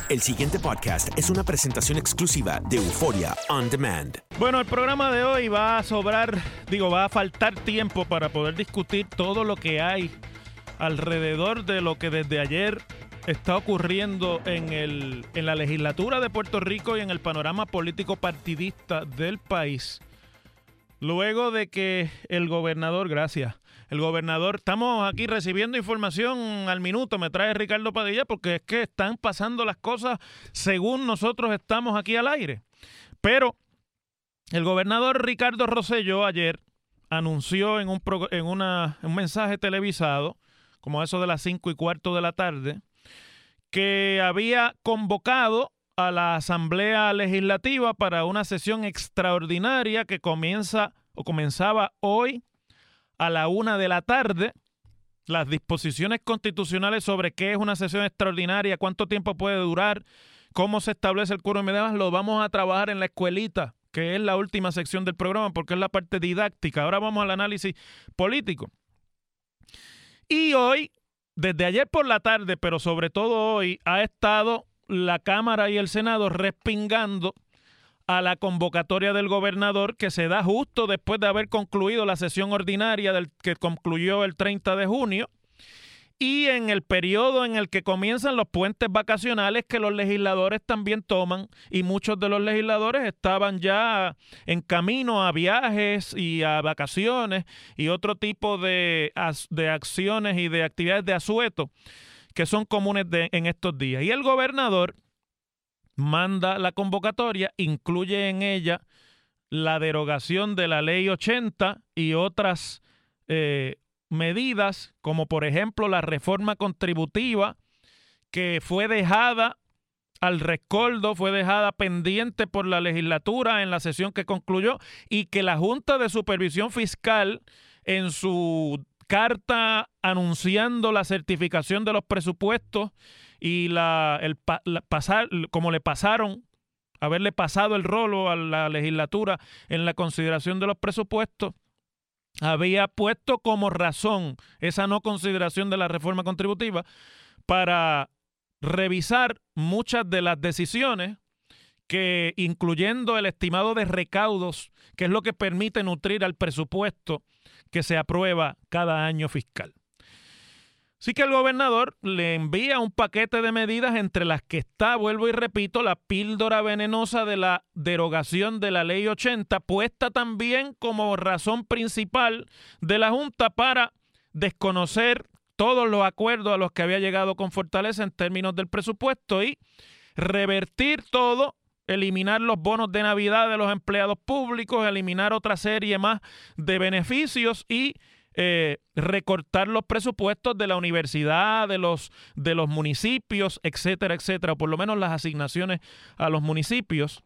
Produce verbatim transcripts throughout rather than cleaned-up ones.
El siguiente podcast es una presentación exclusiva de Euforia On Demand. Bueno, el programa de hoy va a sobrar, digo, va a faltar tiempo para poder discutir todo lo que hay alrededor de lo que desde ayer está ocurriendo en, el, en la legislatura de Puerto Rico y en el panorama político partidista del país. Luego de que el gobernador, gracias, el gobernador, estamos aquí recibiendo información al minuto, me trae Ricardo Padilla, porque es que están pasando las cosas según nosotros estamos aquí al aire. Pero el gobernador Ricardo Rosselló ayer anunció en un, pro, en una, un mensaje televisado, como eso de las cinco y cuarto de la tarde, que había convocado a la Asamblea Legislativa para una sesión extraordinaria que comienza o comenzaba hoy a la una de la tarde. Las disposiciones constitucionales sobre qué es una sesión extraordinaria, cuánto tiempo puede durar, cómo se establece el quórum y demás, lo vamos a trabajar en la escuelita, que es la última sección del programa, porque es la parte didáctica. Ahora vamos al análisis político. Y hoy, desde ayer por la tarde, pero sobre todo hoy, ha estado la Cámara y el Senado respingando a la convocatoria del gobernador, que se da justo después de haber concluido la sesión ordinaria del, que concluyó el treinta de junio, y en el periodo en el que comienzan los puentes vacacionales que los legisladores también toman, y muchos de los legisladores estaban ya en camino a viajes y a vacaciones y otro tipo de, de acciones y de actividades de asueto que son comunes de, en estos días. Y el gobernador manda la convocatoria, incluye en ella la derogación de la ley ochenta y otras eh, medidas, como por ejemplo la reforma contributiva, que fue dejada al rescoldo, fue dejada pendiente por la legislatura en la sesión que concluyó, y que la Junta de Supervisión Fiscal, en su carta anunciando la certificación de los presupuestos y la, el la, pasar, como le pasaron, haberle pasado el rolo a la legislatura en la consideración de los presupuestos, había puesto como razón esa no consideración de la reforma contributiva para revisar muchas de las decisiones que, incluyendo el estimado de recaudos, que es lo que permite nutrir al presupuesto que se aprueba cada año fiscal. Así que el gobernador le envía un paquete de medidas, entre las que está, vuelvo y repito, la píldora venenosa de la derogación de la ley ochenta, puesta también como razón principal de la Junta para desconocer todos los acuerdos a los que había llegado con Fortaleza en términos del presupuesto y revertir todo, eliminar los bonos de Navidad de los empleados públicos, eliminar otra serie más de beneficios y eh, recortar los presupuestos de la universidad, de los, de los municipios, etcétera, etcétera, o por lo menos las asignaciones a los municipios.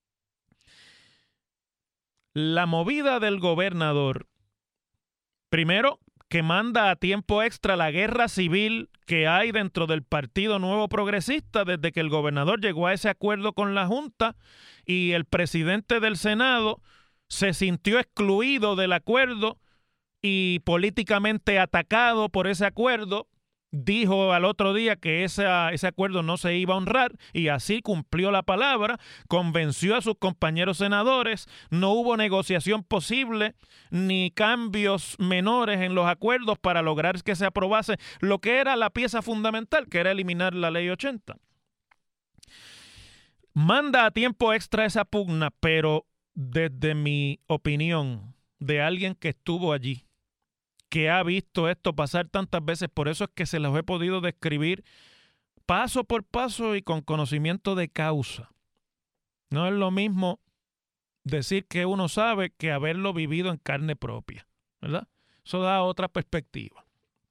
La movida del gobernador, primero, que manda a tiempo extra la guerra civil que hay dentro del Partido Nuevo Progresista desde que el gobernador llegó a ese acuerdo con la Junta y el presidente del Senado se sintió excluido del acuerdo y políticamente atacado por ese acuerdo. Dijo al otro día que esa, ese acuerdo no se iba a honrar y así cumplió la palabra, convenció a sus compañeros senadores, no hubo negociación posible ni cambios menores en los acuerdos para lograr que se aprobase lo que era la pieza fundamental, que era eliminar la ley ochenta. Manda a tiempo extra esa pugna, pero desde mi opinión, de alguien que estuvo allí, que ha visto esto pasar tantas veces, por eso es que se los he podido describir paso por paso y con conocimiento de causa. No es lo mismo decir que uno sabe que haberlo vivido en carne propia, ¿verdad? Eso da otra perspectiva.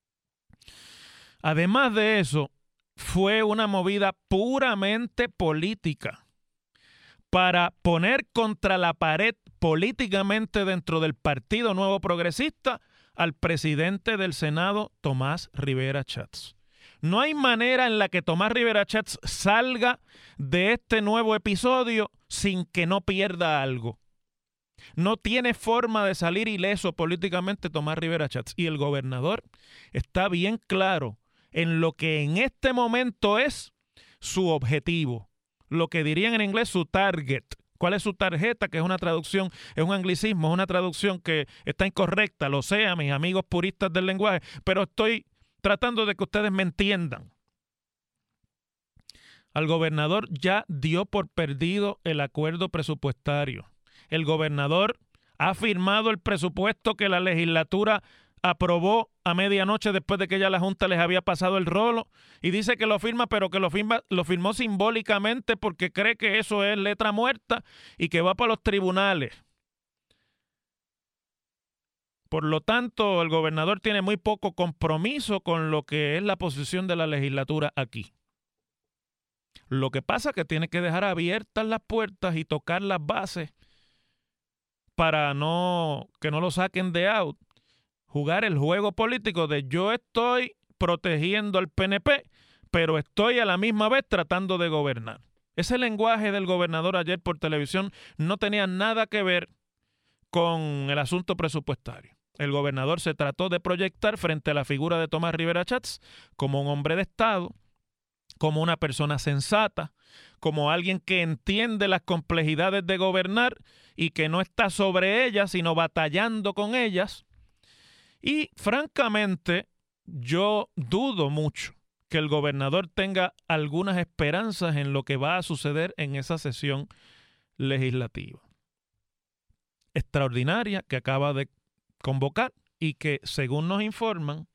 Además de eso, fue una movida puramente política para poner contra la pared políticamente dentro del Partido Nuevo Progresista al presidente del Senado, Tomás Rivera Chats. No hay manera en la que Tomás Rivera Chats salga de este nuevo episodio sin que no pierda algo. No tiene forma de salir ileso políticamente Tomás Rivera Chats. Y el gobernador está bien claro en lo que en este momento es su objetivo, lo que dirían en inglés su target. ¿Cuál es su tarjeta? Que es una traducción, es un anglicismo, es una traducción que está incorrecta, lo sé, a mis amigos puristas del lenguaje, pero estoy tratando de que ustedes me entiendan. Al gobernador ya dio por perdido el acuerdo presupuestario. El gobernador ha firmado el presupuesto que la legislatura aprobó a medianoche después de que ya la Junta les había pasado el rolo y dice que lo firma, pero que lo, firma, lo firmó simbólicamente porque cree que eso es letra muerta y que va para los tribunales. Por lo tanto, el gobernador tiene muy poco compromiso con lo que es la posición de la legislatura aquí. Lo que pasa es que tiene que dejar abiertas las puertas y tocar las bases para no que no lo saquen de out. Jugar el juego político de yo estoy protegiendo al P N P, pero estoy a la misma vez tratando de gobernar. Ese lenguaje del gobernador ayer por televisión no tenía nada que ver con el asunto presupuestario. El gobernador se trató de proyectar frente a la figura de Tomás Rivera Chats como un hombre de Estado, como una persona sensata, como alguien que entiende las complejidades de gobernar y que no está sobre ellas, sino batallando con ellas. Y francamente, yo dudo mucho que el gobernador tenga algunas esperanzas en lo que va a suceder en esa sesión legislativa extraordinaria que acaba de convocar y que, según nos informan,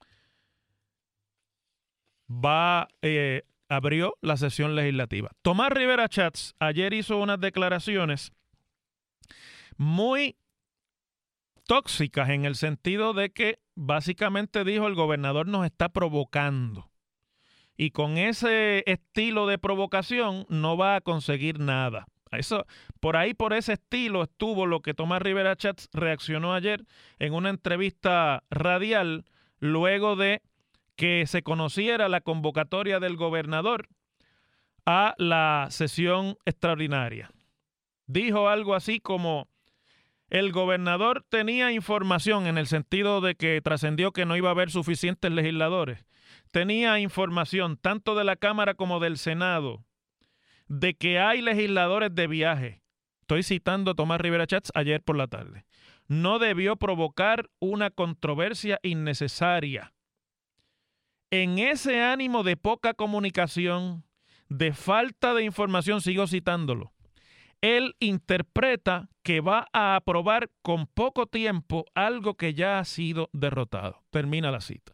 va eh, abrió la sesión legislativa. Tomás Rivera Chats ayer hizo unas declaraciones muy tóxicas en el sentido de que básicamente dijo el gobernador nos está provocando y con ese estilo de provocación no va a conseguir nada. Eso, por ahí, por ese estilo estuvo lo que Tomás Rivera Chats reaccionó ayer en una entrevista radial luego de que se conociera la convocatoria del gobernador a la sesión extraordinaria. Dijo algo así como: el gobernador tenía información en el sentido de que trascendió que no iba a haber suficientes legisladores. Tenía información tanto de la Cámara como del Senado de que hay legisladores de viaje. Estoy citando a Tomás Rivera Chats ayer por la tarde. No debió provocar una controversia innecesaria. En ese ánimo de poca comunicación, de falta de información, sigo citándolo, él interpreta que va a aprobar con poco tiempo algo que ya ha sido derrotado. Termina la cita.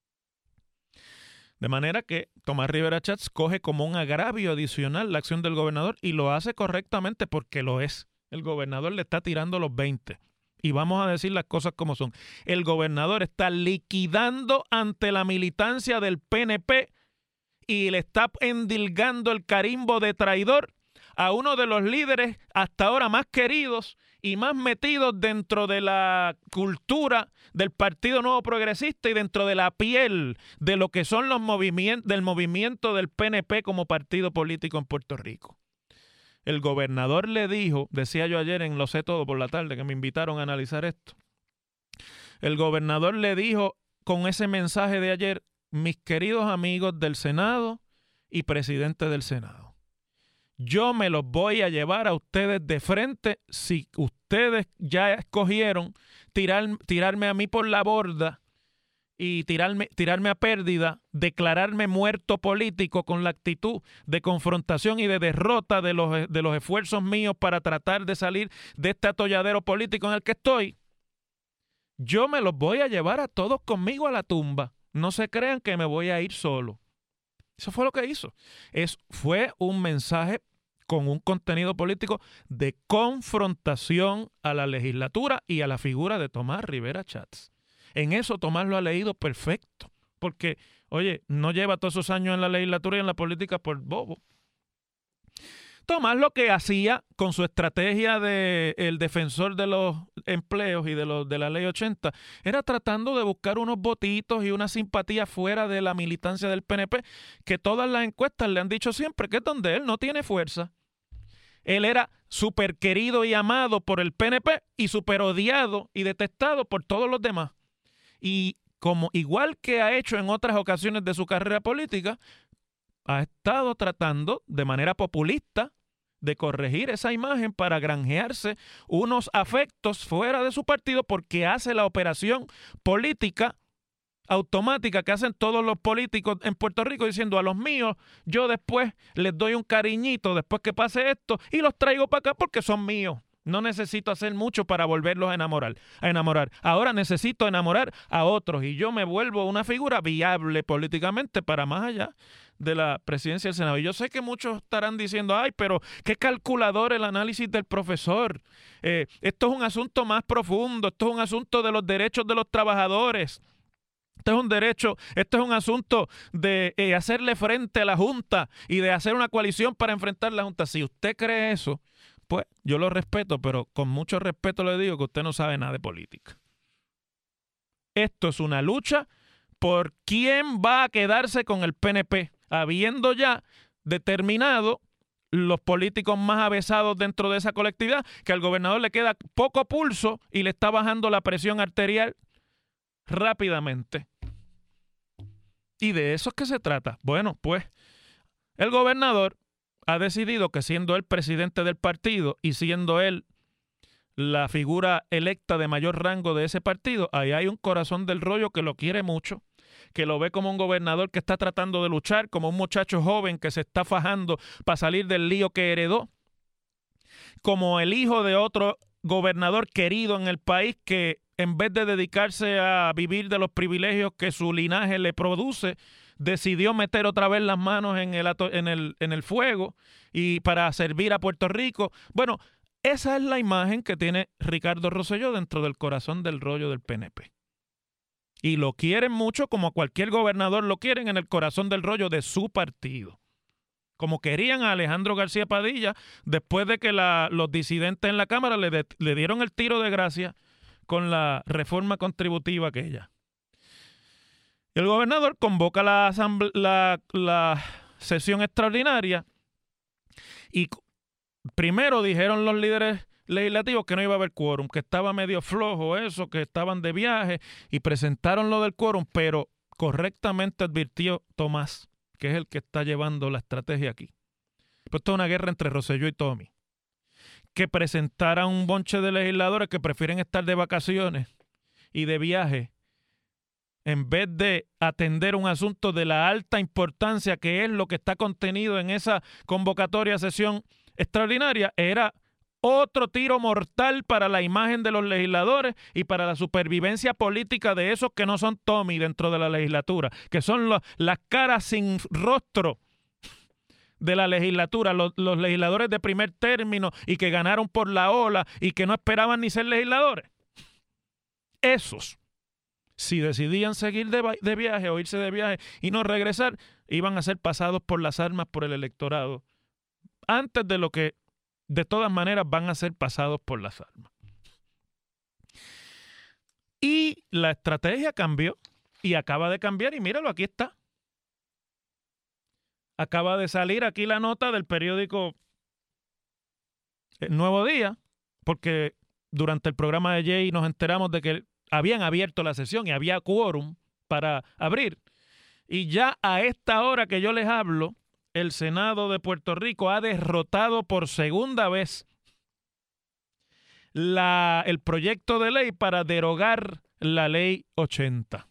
De manera que Tomás Rivera Chats coge como un agravio adicional la acción del gobernador y lo hace correctamente porque lo es. El gobernador le está tirando los veinte. Y vamos a decir las cosas como son. El gobernador está liquidando ante la militancia del P N P y le está endilgando el carimbo de traidor a uno de los líderes hasta ahora más queridos y más metidos dentro de la cultura del Partido Nuevo Progresista y dentro de la piel de lo que son los movimientos del movimiento del P N P como partido político en Puerto Rico. El gobernador le dijo, decía yo ayer en Lo Sé Todo por la tarde, que me invitaron a analizar esto. El gobernador le dijo con ese mensaje de ayer: mis queridos amigos del Senado y presidente del Senado, yo me los voy a llevar a ustedes de frente si ustedes ya escogieron tirar, tirarme a mí por la borda y tirarme, tirarme a pérdida, declararme muerto político con la actitud de confrontación y de derrota de los, de los esfuerzos míos para tratar de salir de este atolladero político en el que estoy. Yo me los voy a llevar a todos conmigo a la tumba. No se crean que me voy a ir solo. Eso fue lo que hizo. Es, fue un mensaje con un contenido político de confrontación a la legislatura y a la figura de Tomás Rivera Chats. En eso Tomás lo ha leído perfecto, porque, oye, no lleva todos esos años en la legislatura y en la política por bobo. Tomás lo que hacía con su estrategia de el defensor de los empleos y de, los, de la ley ochenta era tratando de buscar unos votitos y una simpatía fuera de la militancia del P N P, que todas las encuestas le han dicho siempre que es donde él no tiene fuerza. Él era súper querido y amado por el P N P y súper odiado y detestado por todos los demás. Y como igual que ha hecho en otras ocasiones de su carrera política, ha estado tratando de manera populista de corregir esa imagen para granjearse unos afectos fuera de su partido, porque hace la operación política automática que hacen todos los políticos en Puerto Rico, diciendo: a los míos yo después les doy un cariñito después que pase esto y los traigo para acá porque son míos. No necesito hacer mucho para volverlos a enamorar, a enamorar. Ahora necesito enamorar a otros y yo me vuelvo una figura viable políticamente para más allá de la presidencia del Senado. Y yo sé que muchos estarán diciendo: ay, pero qué calculador el análisis del profesor. Eh, esto es un asunto más profundo, esto es un asunto de los derechos de los trabajadores. Esto es un derecho, esto es un asunto de eh, hacerle frente a la Junta y de hacer una coalición para enfrentar la Junta. Si usted cree eso, pues yo lo respeto, pero con mucho respeto le digo que usted no sabe nada de política. Esto es una lucha por quién va a quedarse con el P N P, habiendo ya determinado los políticos más avesados dentro de esa colectividad, que al gobernador le queda poco pulso y le está bajando la presión arterial rápidamente. ¿Y de eso es que se trata? Bueno, pues el gobernador ha decidido que, siendo él presidente del partido y siendo él la figura electa de mayor rango de ese partido, ahí hay un corazón del rollo que lo quiere mucho, que lo ve como un gobernador que está tratando de luchar, como un muchacho joven que se está fajando para salir del lío que heredó, como el hijo de otro gobernador querido en el país que, en vez de dedicarse a vivir de los privilegios que su linaje le produce, decidió meter otra vez las manos en el, en el, en el fuego y para servir a Puerto Rico. Bueno, esa es la imagen que tiene Ricardo Rosselló dentro del corazón del rollo del P N P. Y lo quieren mucho, como cualquier gobernador lo quieren, en el corazón del rollo de su partido. Como querían a Alejandro García Padilla después de que la, los disidentes en la Cámara le, de, le dieron el tiro de gracia con la reforma contributiva aquella. El gobernador convoca la, la, la sesión extraordinaria y primero dijeron los líderes legislativos que no iba a haber quórum, que estaba medio flojo eso, que estaban de viaje, y presentaron lo del quórum, pero correctamente advirtió Tomás, que es el que está llevando la estrategia aquí. Pues esto es una guerra entre Rosselló y Tommy. Que presentaran un bonche de legisladores que prefieren estar de vacaciones y de viaje en vez de atender un asunto de la alta importancia que es lo que está contenido en esa convocatoria sesión extraordinaria, era otro tiro mortal para la imagen de los legisladores y para la supervivencia política de esos que no son Tommy dentro de la legislatura, que son los, las caras sin rostro de la legislatura, los, los legisladores de primer término y que ganaron por la ola y que no esperaban ni ser legisladores. Esos, si decidían seguir de, de viaje o irse de viaje y no regresar, iban a ser pasados por las armas por el electorado antes de lo que de todas maneras van a ser pasados por las armas. Y la estrategia cambió y acaba de cambiar, y míralo, aquí está. Acaba de salir aquí la nota del periódico El Nuevo Día, porque durante el programa de Jay nos enteramos de que habían abierto la sesión y había quórum para abrir. Y ya a esta hora que yo les hablo, el Senado de Puerto Rico ha derrotado por segunda vez la, el proyecto de ley para derogar la ley ochenta.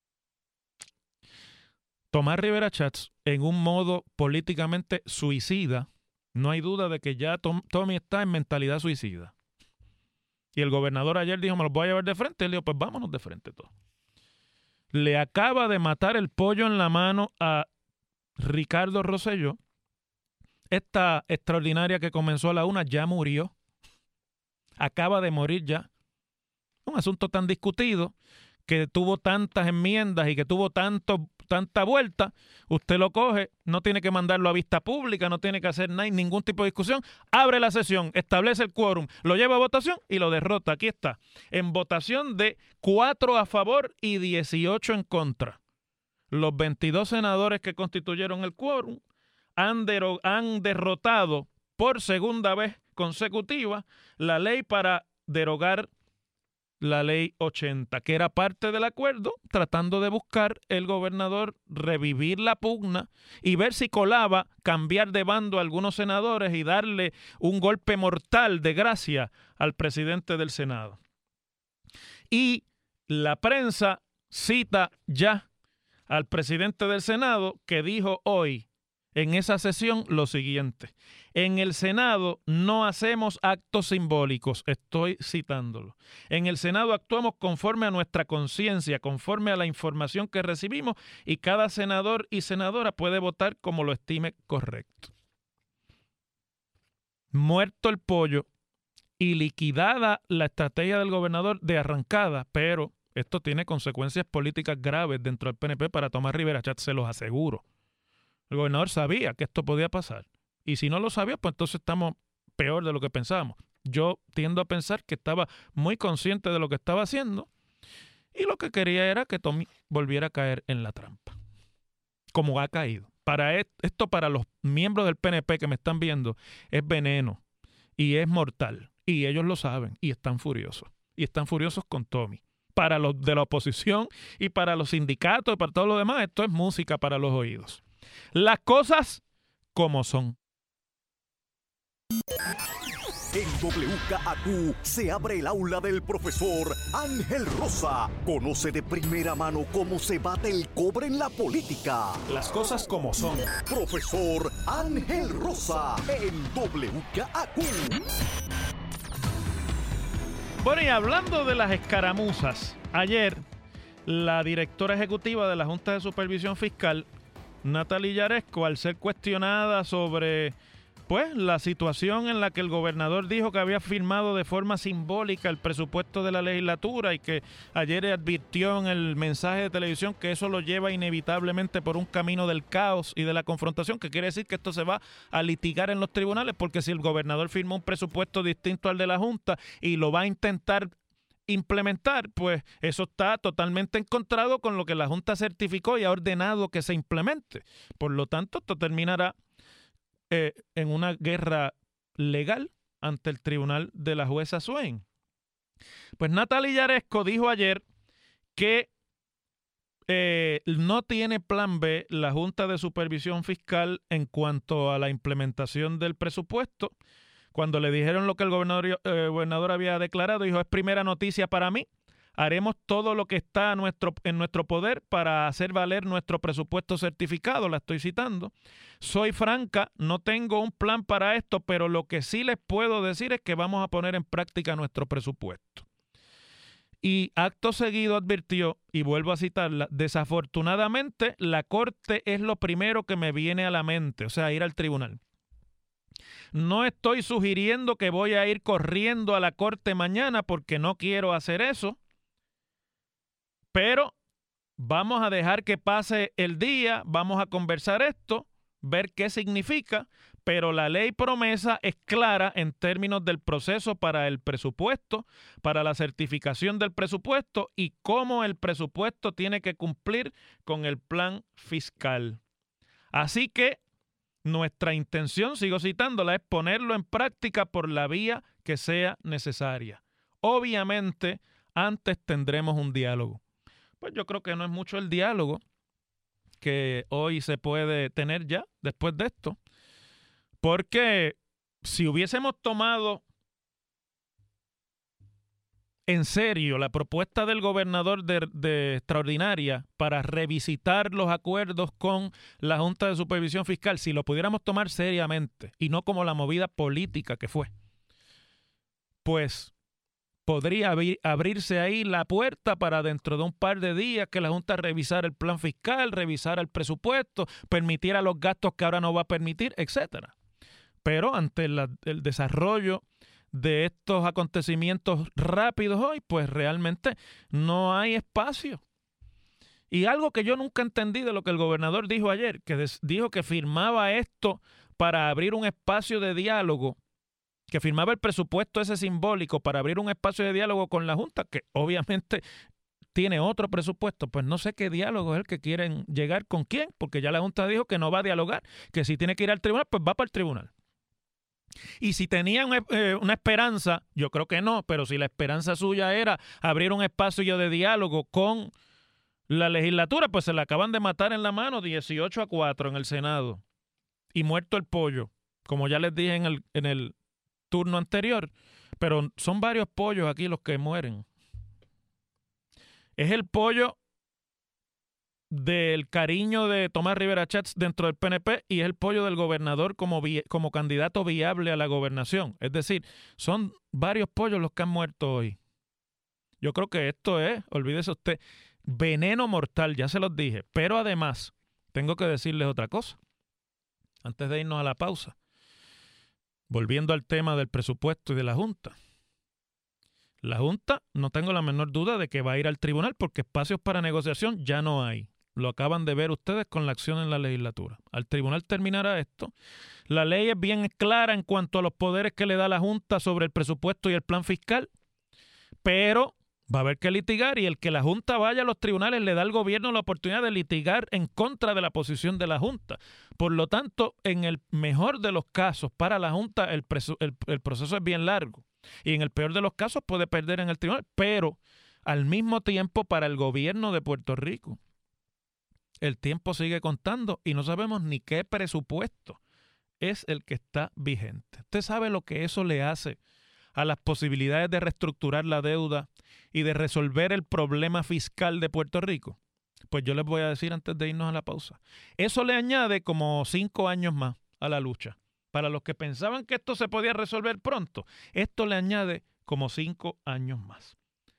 Tomás Rivera Schatz, en un modo políticamente suicida, no hay duda de que ya Tom, Tommy está en mentalidad suicida. Y el gobernador ayer dijo: me los voy a llevar de frente. Él dijo: pues vámonos de frente todos. Le acaba de matar el pollo en la mano a Ricardo Rosselló. Esta extraordinaria que comenzó a la una ya murió. Acaba de morir ya. Un asunto tan discutido, que tuvo tantas enmiendas y que tuvo tanto, tanta vuelta, usted lo coge, no tiene que mandarlo a vista pública, no tiene que hacer nada, ningún tipo de discusión, abre la sesión, establece el quórum, lo lleva a votación y lo derrota. Aquí está, en votación de cuatro a favor y dieciocho en contra. Los veintidós senadores que constituyeron el quórum han, dero- han derrotado por segunda vez consecutiva la ley para derogar la ley ochenta, que era parte del acuerdo, tratando de buscar el gobernador revivir la pugna y ver si colaba cambiar de bando a algunos senadores y darle un golpe mortal de gracia al presidente del Senado. Y la prensa cita ya al presidente del Senado, que dijo hoy en esa sesión lo siguiente: en el Senado no hacemos actos simbólicos, estoy citándolo. En el Senado actuamos conforme a nuestra conciencia, conforme a la información que recibimos, y cada senador y senadora puede votar como lo estime correcto. Muerto el pollo y liquidada la estrategia del gobernador de arrancada, pero esto tiene consecuencias políticas graves dentro del P N P para Tomás Rivera Chatz, se los aseguro. El gobernador sabía que esto podía pasar. Y si no lo sabía, pues entonces estamos peor de lo que pensábamos. Yo tiendo a pensar que estaba muy consciente de lo que estaba haciendo y lo que quería era que Tommy volviera a caer en la trampa, como ha caído. Para esto, para los miembros del P N P que me están viendo, es veneno y es mortal. Y ellos lo saben y están furiosos. Y están furiosos con Tommy. Para los de la oposición y para los sindicatos y para todo lo demás, esto es música para los oídos. Las cosas como son. En W K A Q se abre el aula del profesor Ángel Rosa. Conoce de primera mano cómo se bate el cobre en la política. Las cosas como son. Profesor Ángel Rosa en W K A Q. Bueno, y hablando de las escaramuzas, ayer la directora ejecutiva de la Junta de Supervisión Fiscal, Natalie Yaresco, al ser cuestionada sobre pues la situación en la que el gobernador dijo que había firmado de forma simbólica el presupuesto de la legislatura y que ayer advirtió en el mensaje de televisión que eso lo lleva inevitablemente por un camino del caos y de la confrontación, que quiere decir que esto se va a litigar en los tribunales, porque si el gobernador firmó un presupuesto distinto al de la Junta y lo va a intentar implementar, pues eso está totalmente encontrado con lo que la Junta certificó y ha ordenado que se implemente. Por lo tanto, esto terminará eh, en una guerra legal ante el tribunal de la jueza Swain. Pues Natalie Yaresco dijo ayer que eh, no tiene plan B la Junta de Supervisión Fiscal en cuanto a la implementación del presupuesto. Cuando le dijeron lo que el gobernador, eh, gobernador había declarado, dijo: es primera noticia para mí. Haremos todo lo que está a nuestro, en nuestro poder para hacer valer nuestro presupuesto certificado. La estoy citando. Soy franca, no tengo un plan para esto, pero lo que sí les puedo decir es que vamos a poner en práctica nuestro presupuesto. Y acto seguido advirtió, y vuelvo a citarla: desafortunadamente la Corte es lo primero que me viene a la mente, o sea, ir al tribunal. No estoy sugiriendo que voy a ir corriendo a la Corte mañana porque no quiero hacer eso, pero vamos a dejar que pase el día, vamos a conversar esto, ver qué significa, pero la ley promesa es clara en términos del proceso para el presupuesto, para la certificación del presupuesto y cómo el presupuesto tiene que cumplir con el plan fiscal. Así que nuestra intención, sigo citándola, es ponerlo en práctica por la vía que sea necesaria. Obviamente, antes tendremos un diálogo. Pues yo creo que no es mucho el diálogo que hoy se puede tener ya después de esto, porque si hubiésemos tomado en serio la propuesta del gobernador de, de extraordinaria para revisitar los acuerdos con la Junta de Supervisión Fiscal, si lo pudiéramos tomar seriamente y no como la movida política que fue, pues podría abrir, abrirse ahí la puerta para dentro de un par de días que la Junta revisara el plan fiscal, revisara el presupuesto, permitiera los gastos que ahora no va a permitir, etcétera. Pero ante la, el desarrollo de estos acontecimientos rápidos hoy, pues realmente no hay espacio. Y algo que yo nunca entendí de lo que el gobernador dijo ayer, que des, dijo que firmaba esto para abrir un espacio de diálogo, que firmaba el presupuesto ese simbólico para abrir un espacio de diálogo con la Junta, que obviamente tiene otro presupuesto. Pues no sé qué diálogo es el que quieren llegar con quién, porque ya la Junta dijo que no va a dialogar, que si tiene que ir al tribunal, pues va para el tribunal. Y si tenían eh, una esperanza, yo creo que no, pero si la esperanza suya era abrir un espacio de diálogo con la legislatura, pues se la acaban de matar en la mano dieciocho a cuatro en el Senado. Y muerto el pollo, como ya les dije en el, en el turno anterior. Pero son varios pollos aquí los que mueren. Es el pollo del cariño de Tomás Rivera Chats dentro del P N P y es el pollo del gobernador como, vi- como candidato viable a la gobernación. Es decir, son varios pollos los que han muerto hoy. Yo creo que esto es, olvídese usted, veneno mortal, ya se los dije. Pero además, tengo que decirles otra cosa. Antes de irnos a la pausa, volviendo al tema del presupuesto y de la Junta. La Junta, no tengo la menor duda de que va a ir al tribunal porque espacios para negociación ya no hay. Lo acaban de ver ustedes con la acción en la legislatura. Al tribunal terminará esto. La ley es bien clara en cuanto a los poderes que le da la Junta sobre el presupuesto y el plan fiscal, pero va a haber que litigar y el que la Junta vaya a los tribunales le da al gobierno la oportunidad de litigar en contra de la posición de la Junta. Por lo tanto, en el mejor de los casos para la Junta el, preso, el, el proceso es bien largo y en el peor de los casos puede perder en el tribunal, pero al mismo tiempo para el gobierno de Puerto Rico el tiempo sigue contando y no sabemos ni qué presupuesto es el que está vigente. ¿Usted sabe lo que eso le hace a las posibilidades de reestructurar la deuda y de resolver el problema fiscal de Puerto Rico? Pues yo les voy a decir antes de irnos a la pausa. Eso le añade como cinco años más a la lucha. Para los que pensaban que esto se podía resolver pronto, esto le añade como cinco años más.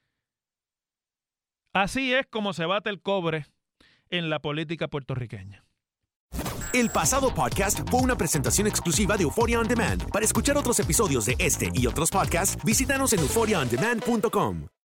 Así es como se bate el cobre en la política puertorriqueña. El pasado podcast fue una presentación exclusiva de Euphoria On Demand. Para escuchar otros episodios de este y otros podcasts, visítanos en euphoria on demand punto com.